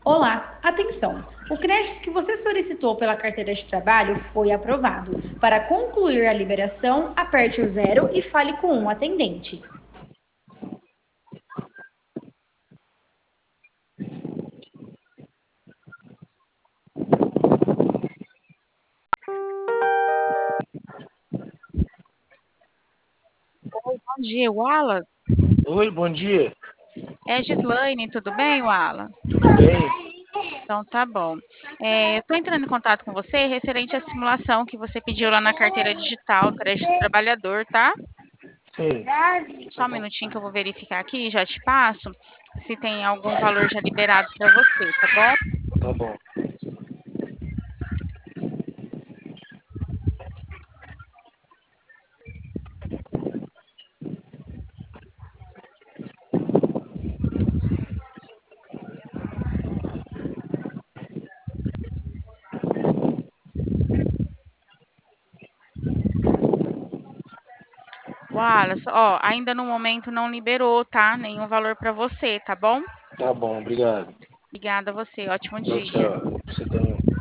Olá, atenção! O crédito que você solicitou pela carteira de trabalho foi aprovado. Para concluir a liberação, aperte o zero e fale com um atendente. Oi, bom dia, Wallace. Oi, bom dia. É Gislaine, tudo bem, Wallace? Tudo bem? Então tá bom. Eu estou entrando em contato com você referente à simulação que você pediu lá na carteira digital do crédito trabalhador, tá? Sim, Só um minutinho que eu vou verificar aqui e já te passo se tem algum valor já liberado para você, tá bom? tá bom. Wallace, ó, ainda no momento não liberou, tá? Nenhum valor para você, tá bom? Tá bom, obrigado. Obrigada a você, ótimo Tchau, dia. tchau. Você também.